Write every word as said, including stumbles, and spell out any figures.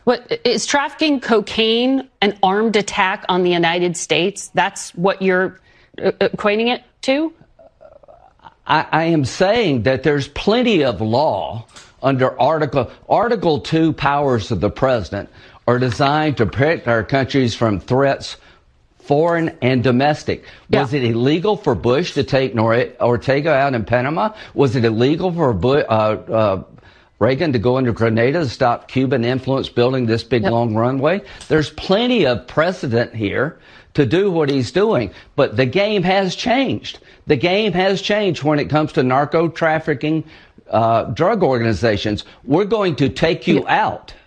What is trafficking cocaine an armed attack on the United States? That's what you're uh, equating it to? I, I am saying that there's plenty of law under Article Article Two powers of the president are designed to protect our countries from threats, foreign and domestic. Was yeah. it illegal for Bush to take Nor- Ortega out in Panama? Was it illegal for Bush, uh, uh, Reagan to go into Grenada to stop Cuban influence building this big yep. long runway? There's plenty of precedent here to do what he's doing. But the game has changed. The game has changed when it comes to narco trafficking, uh, drug organizations. We're going to take you yeah. out.